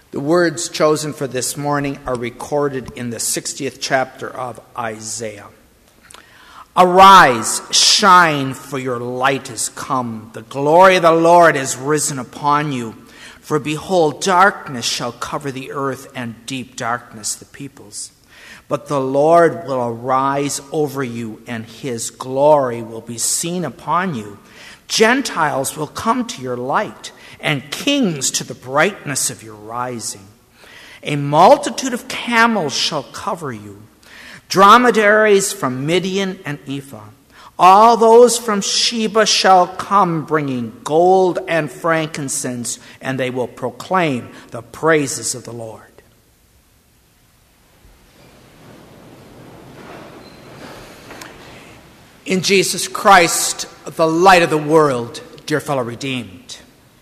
The words chosen for this morning are recorded in the 60th chapter of Isaiah. Arise, shine, for your light is come. The glory of the Lord is risen upon you. For behold, darkness shall cover the earth, and deep darkness the peoples. But the Lord will arise over you, and his glory will be seen upon you. Gentiles will come to your light, and kings to the brightness of your rising. A multitude of camels shall cover you, dromedaries from Midian and Ephah. All those from Sheba shall come, bringing gold and frankincense, and they will proclaim the praises of the Lord. In Jesus Christ, the light of the world, dear fellow redeemed.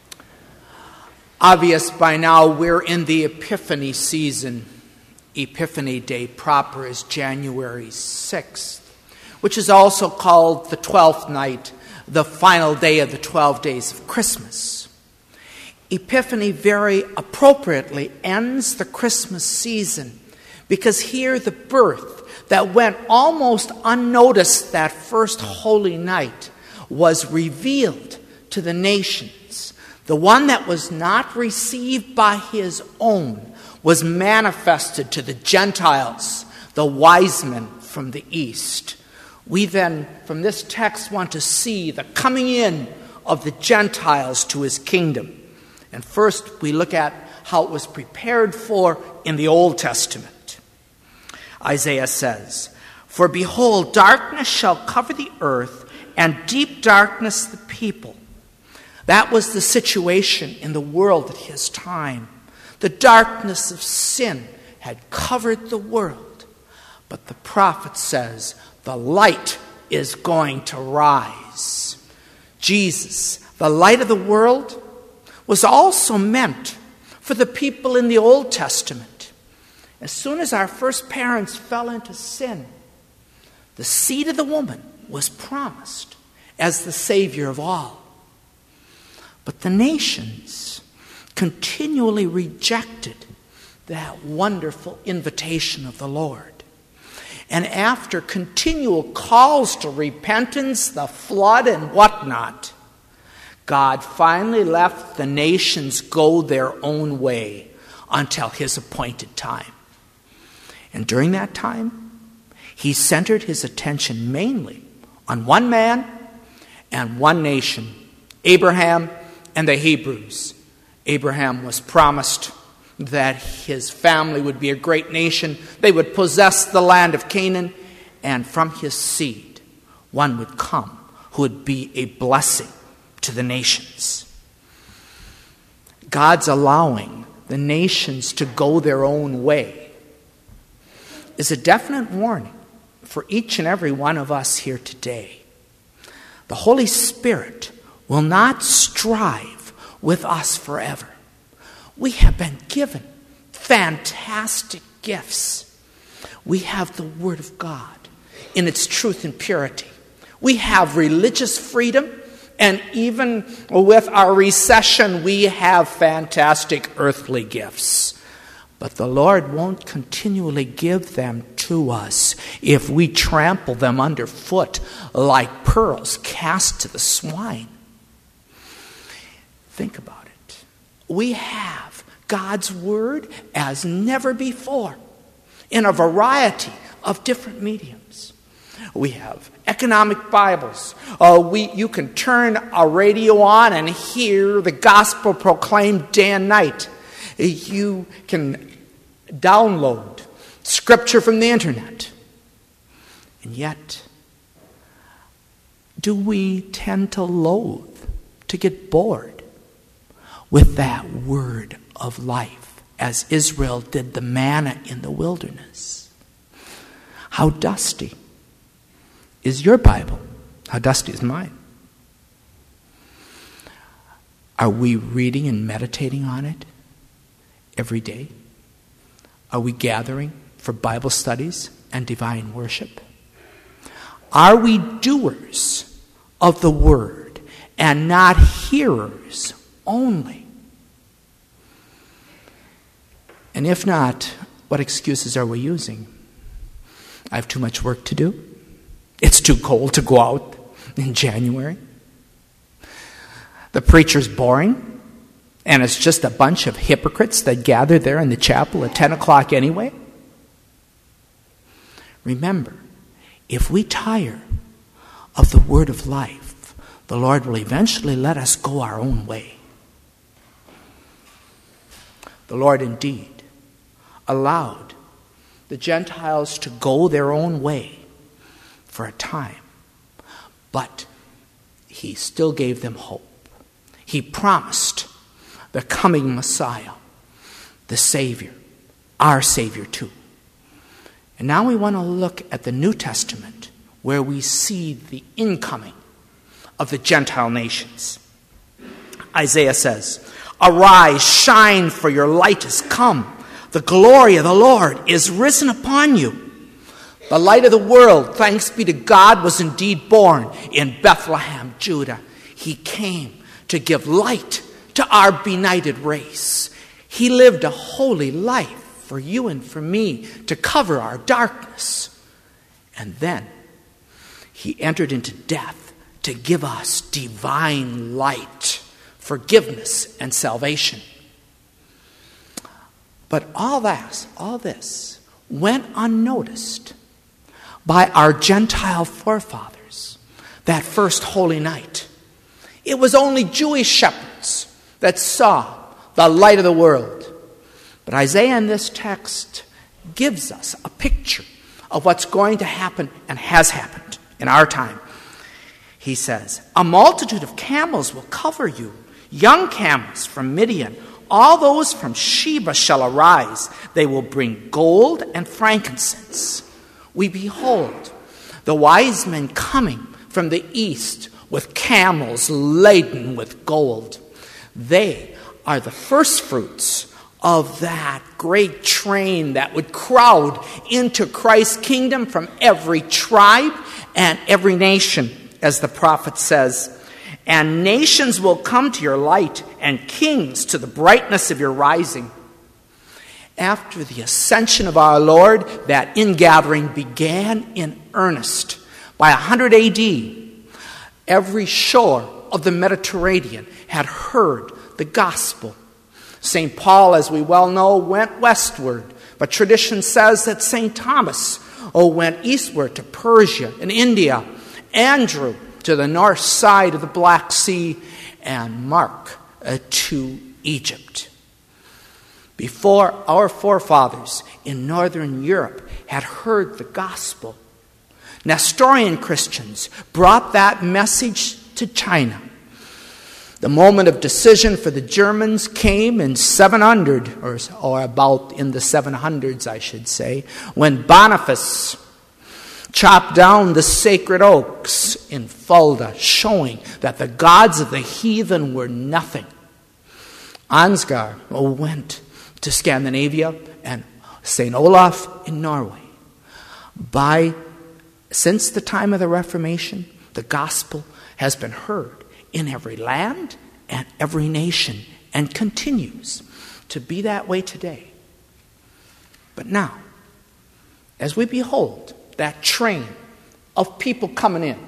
Obvious by now, we're in the Epiphany season. Epiphany Day proper is January 6th, which is also called the 12th night, the final day of the 12 days of Christmas. Epiphany very appropriately ends the Christmas season because here the birth that went almost unnoticed that first holy night was revealed to the nations. The one that was not received by his own was manifested to the Gentiles, the wise men from the east. We then, from this text, want to see the coming in of the Gentiles to his kingdom. And first, we look at how it was prepared for in the Old Testament. Isaiah says, "For behold, darkness shall cover the earth, and deep darkness the people." That was the situation in the world at his time. The darkness of sin had covered the world. But the prophet says, the light is going to rise. Jesus, the light of the world, was also meant for the people in the Old Testament. As soon as our first parents fell into sin, the seed of the woman was promised as the Savior of all. But the nations continually rejected that wonderful invitation of the Lord. And after continual calls to repentance, the flood and whatnot, God finally let the nations go their own way until his appointed time. And during that time, he centered his attention mainly on one man and one nation, Abraham and the Hebrews. Abraham was promised that his family would be a great nation. They would possess the land of Canaan, and from his seed, one would come who would be a blessing to the nations. God's allowing the nations to go their own way is a definite warning for each and every one of us here today. The Holy Spirit will not strive with us forever. We have been given fantastic gifts. We have the Word of God in its truth and purity. We have religious freedom, and even with our recession, we have fantastic earthly gifts. But the Lord won't continually give them to us if we trample them underfoot like pearls cast to the swine. Think about it. We have God's Word as never before in a variety of different mediums. We have economic Bibles. You can turn a radio on and hear the gospel proclaimed day and night. You can download scripture from the internet. And yet, do we tend to loathe, to get bored with that word of life, as Israel did the manna in the wilderness? How dusty is your Bible? How dusty is mine? Are we reading and meditating on it every day? Are we gathering for Bible studies and divine worship? Are we doers of the word and not hearers only? And if not, what excuses are we using? I have too much work to do. It's too cold to go out in January. The preacher's boring, and it's just a bunch of hypocrites that gather there in the chapel at 10 o'clock anyway. Remember, if we tire of the word of life, the Lord will eventually let us go our own way. The Lord indeed allowed the Gentiles to go their own way for a time, but he still gave them hope. He promised the coming Messiah, the Savior, our Savior too. And now we want to look at the New Testament, where we see the incoming of the Gentile nations. Isaiah says, "Arise, shine, for your light is come. The glory of the Lord is risen upon you." The light of the world, thanks be to God, was indeed born in Bethlehem, Judah. He came to give light to our benighted race. He lived a holy life for you and for me to cover our darkness. And then he entered into death to give us divine light, forgiveness, and salvation. But all this went unnoticed by our Gentile forefathers that first holy night. It was only Jewish shepherds that saw the light of the world. But Isaiah in this text gives us a picture of what's going to happen and has happened in our time. He says, "A multitude of camels will cover you, young camels from Midian. All those from Sheba shall arise. They will bring gold and frankincense. We behold the wise men coming from the east with camels laden with gold." They are the first fruits of that great train that would crowd into Christ's kingdom from every tribe and every nation, as the prophet says. "And nations will come to your light, and kings to the brightness of your rising." After the ascension of our Lord, that ingathering began in earnest. By 100 AD, every shore of the Mediterranean had heard the gospel. St. Paul, as we well know, went westward, but tradition says that St. Thomas went eastward to Persia and India, Andrew to the north side of the Black Sea, and Mark to Egypt. Before our forefathers in northern Europe had heard the gospel, Nestorian Christians brought that message to China. The moment of decision for the Germans came in 700, or about in the 700s, I should say, when Boniface chopped down the sacred oaks in Fulda, showing that the gods of the heathen were nothing. Ansgar went to Scandinavia, and St. Olaf in Norway. Since the time of the Reformation, the gospel has been heard in every land and every nation, and continues to be that way today. But now, as we behold that train of people coming in,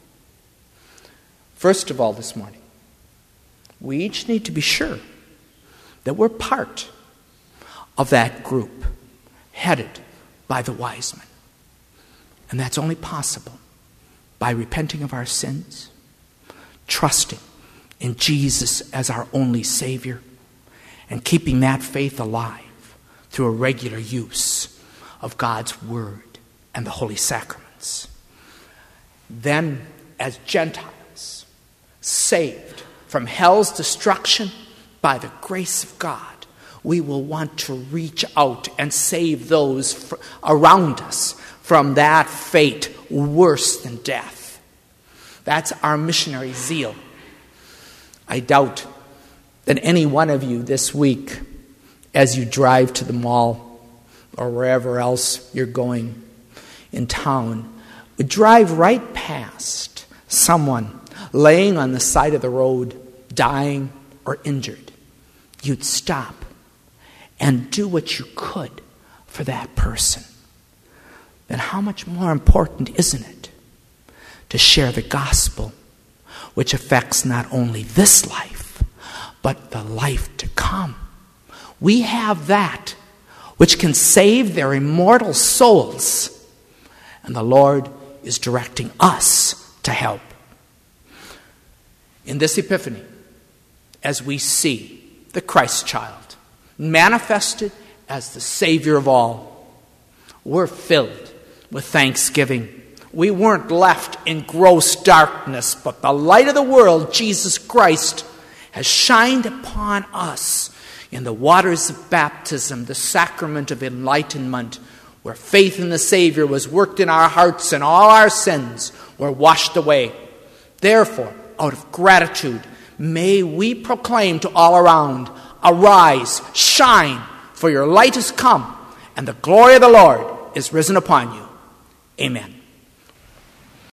first of all this morning, we each need to be sure that we're part of that group headed by the wise men. And that's only possible by repenting of our sins, trusting in Jesus as our only Savior, and keeping that faith alive through a regular use of God's Word and the Holy Sacraments. Then, as Gentiles, saved from hell's destruction by the grace of God, we will want to reach out and save those around us from that fate worse than death. That's our missionary zeal. I doubt that any one of you this week, as you drive to the mall or wherever else you're going in town, would drive right past someone laying on the side of the road, dying or injured. You'd stop and do what you could for that person, then how much more important, isn't it, to share the gospel, which affects not only this life, but the life to come? We have that which can save their immortal souls, and the Lord is directing us to help. In this Epiphany, as we see the Christ child manifested as the Savior of all, we're filled with thanksgiving. We weren't left in gross darkness, but the light of the world, Jesus Christ, has shined upon us in the waters of baptism, the sacrament of enlightenment, where faith in the Savior was worked in our hearts and all our sins were washed away. Therefore, out of gratitude, may we proclaim to all around, arise, shine, for your light has come, and the glory of the Lord is risen upon you. Amen.